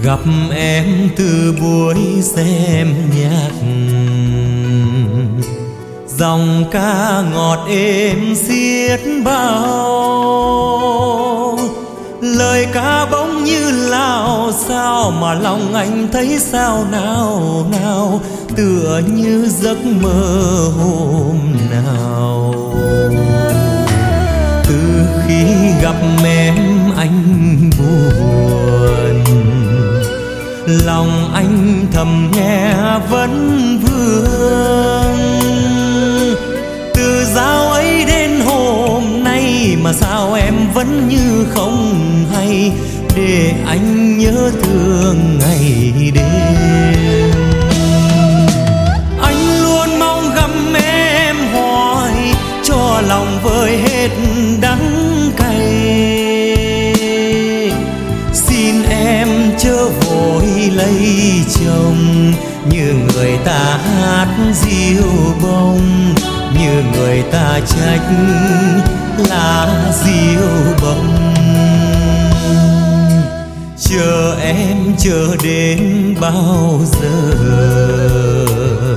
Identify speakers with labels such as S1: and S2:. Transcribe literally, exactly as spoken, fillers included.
S1: Gặp em từ buổi xem nhạc, dòng ca ngọt êm xiết bao, lời ca bỗng như lao sao mà lòng anh thấy sao nào nào, tựa như giấc mơ hôm nào. Từ khi gặp em anh buồn, lòng anh thầm nghe vẫn vương. Từ dạo ấy đến hôm nay mà sao em vẫn như không hay, để anh nhớ thương ngày đêm. Anh luôn mong gặp em hoài, cho lòng vơi hết đắng cay. Xin em chớ vội lấy chồng, như người ta hát diêu bông, như người ta trách lá diêu bông. Chờ em chờ đến bao giờ,